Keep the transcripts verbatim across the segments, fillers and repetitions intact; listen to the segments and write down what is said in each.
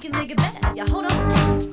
can make it better. Yeah, hold on.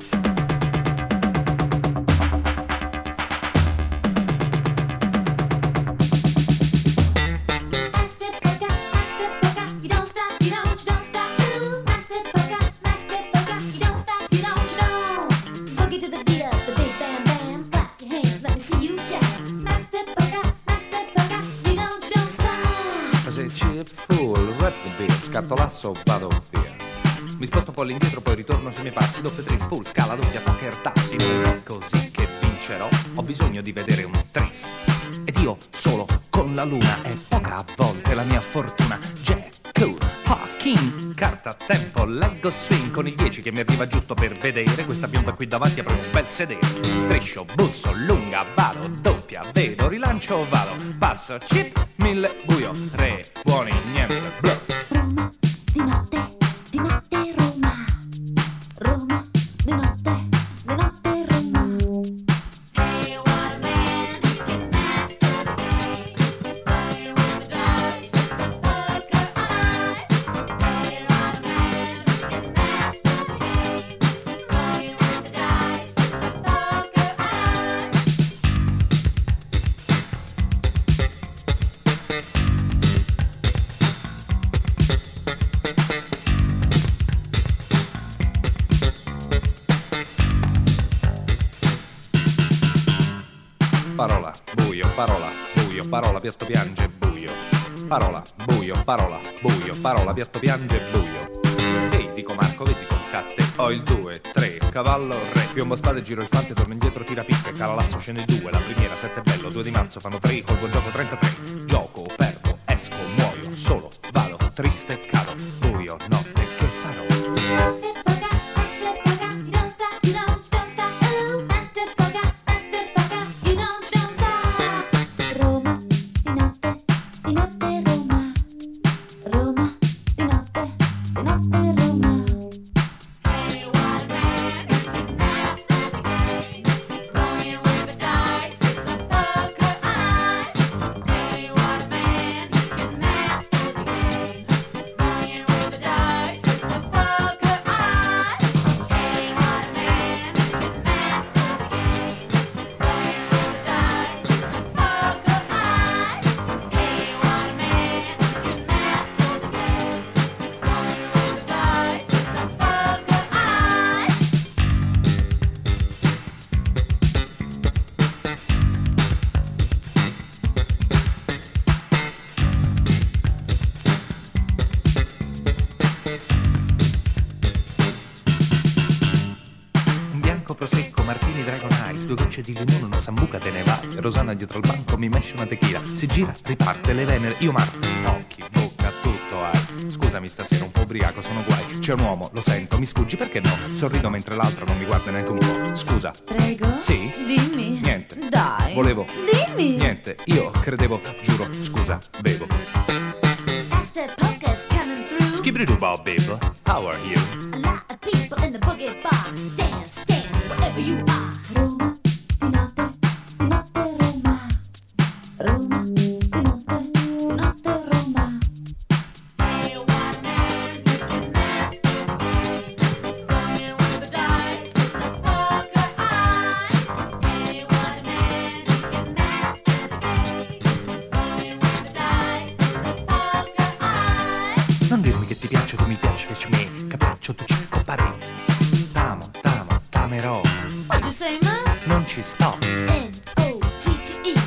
Cartolasso, vado via. Mi sposto un po' all'indietro, poi ritorno sui miei passi. Doppio tris, full, scala, doppia, poker, tassi. Non è così che vincerò. Ho bisogno di vedere un tris. Ed io solo con la luna. È poca a volte la mia fortuna. Jack, cool, ha, king, carta, tempo, leggo, swing. Con il dieci che mi arriva giusto per vedere questa bionda qui davanti apre un bel sedere. Striscio, busso, lunga, vado, doppia, vedo, rilancio, vado. Passo, chip, mille, buio, re, buoni, niente, bluff. Parola, buio, parola, buio, parola, piatto piange, buio. Parola, buio, parola, buio, parola, piatto piange, buio. Ehi, dico Marco, vedi col catte. Ho il due, tre, cavallo, re. Piombo spade, giro il fante, torno indietro, tira picche. Cala l'asso, scende due, la primiera, sette bello. due di marzo fanno tre, colgo gioco trentatré. Gioco, perdo, esco, muoio, solo, vado, triste, cado. Buio, notte, che farò? Prosecco, martini, dragon ice, due gocce di limone, una sambuca te ne vai. Rosanna dietro al banco mi mesce una tequila. Si gira, riparte, le venere, io Marco. Occhi, bocca, tutto hai. Scusami stasera un po' ubriaco, sono guai. C'è un uomo, lo sento, mi sfuggi, perché no? Sorrido mentre l'altro non mi guarda neanche un po'. Scusa. Prego? Sì? Dimmi. Niente. Dai. Volevo. Dimmi. Niente, io credevo, giuro, scusa, bevo. Faster Pocus coming through. Skibidi-doo, Bob, babe. How are you? A lot of people in the boogie bar. Dance, dance, wherever you are. Roma, di notte, di notte Roma. Roma, di notte, di notte Roma. Hey, white man, you can master the game. Playing with the dice, it's a poker eyes. Hey, white man, you can master the game. Playing with the dice, it's a poker eyes. Non dirmi che ti piaccio, tu mi piaci, piaci me. Capriccio, tu ci compari. Tamo, tamo, tamerò. What'd you say, man? Non ci sto. N O T T E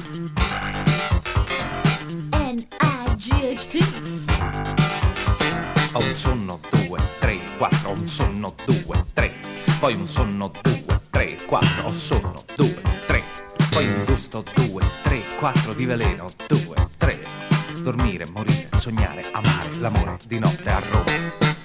N I G H T. Ho un sonno, due, tre, quattro, ho un sonno, due, tre. Poi un sonno, due, tre, quattro, ho sonno, due, tre. Poi un gusto, due, tre, quattro di veleno, due, tre. Dormire, morire, sognare, amare, l'amore di notte a Roma.